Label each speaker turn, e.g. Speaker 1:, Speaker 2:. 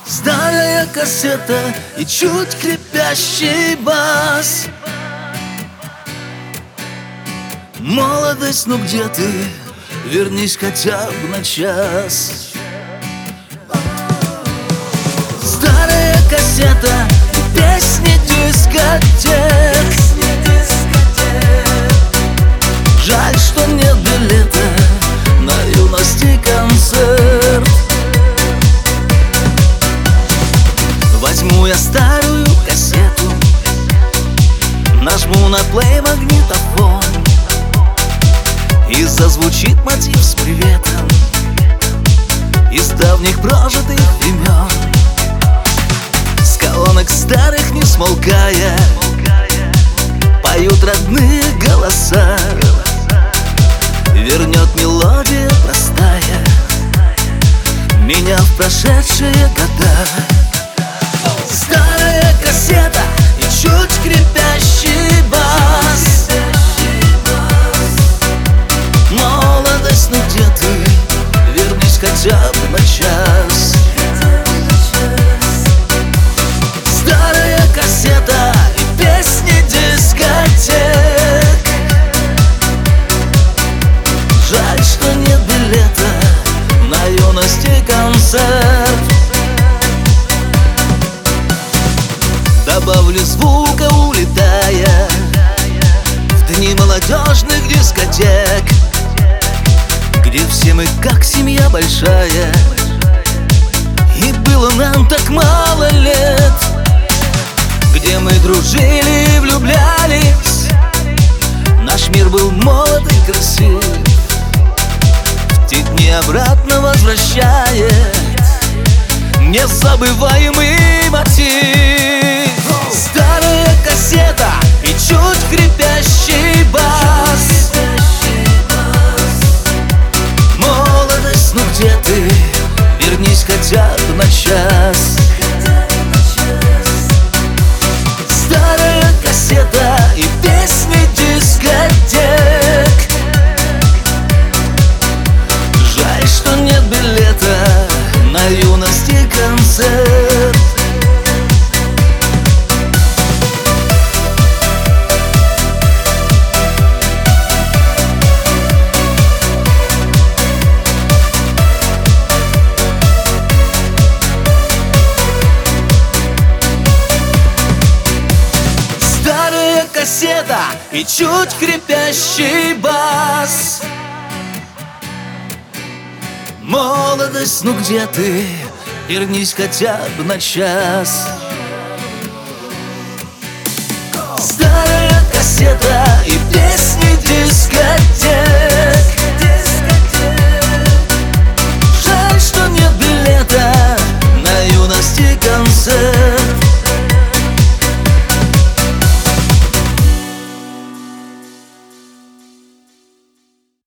Speaker 1: Старая кассета и чуть крепящий бас. Молодость, ну где ты? Вернись хотя бы на час. Старая кассета и песни дискотек. Жаль, что нет билета на юности концерт. Возьму я старую кассету, нажму на плей магнитофон, и зазвучит мотив с приветом из давних прожитых времен. С колонок старых не смолкая поют родные голоса. Вернет мелодия простая меня в прошедшие года. Старая кассета и чуть крепящий бас. Молодость, ну где ты? Вернись хотя бы на час. Старая кассета и песни дискотек. Жаль, что нет билета на юности концерт. Добавлю звука, улетая в дни молодежных дискотек, где все мы как семья большая, и было нам так мало лет. Где мы дружили и влюблялись, наш мир был молод и красив. В те дни обратно возвращает незабываемый мотив. Старая кассета и чуть крепящий бас. Молодость, ну где ты? Вернись хотя бы на час. Старая кассета и песни дискотек. Жаль, что нет билета на юности концерт. Старая кассета и чуть крепящий бас. Молодость, ну где ты? Вернись хотя бы на час. Старая кассета и песни дискотек.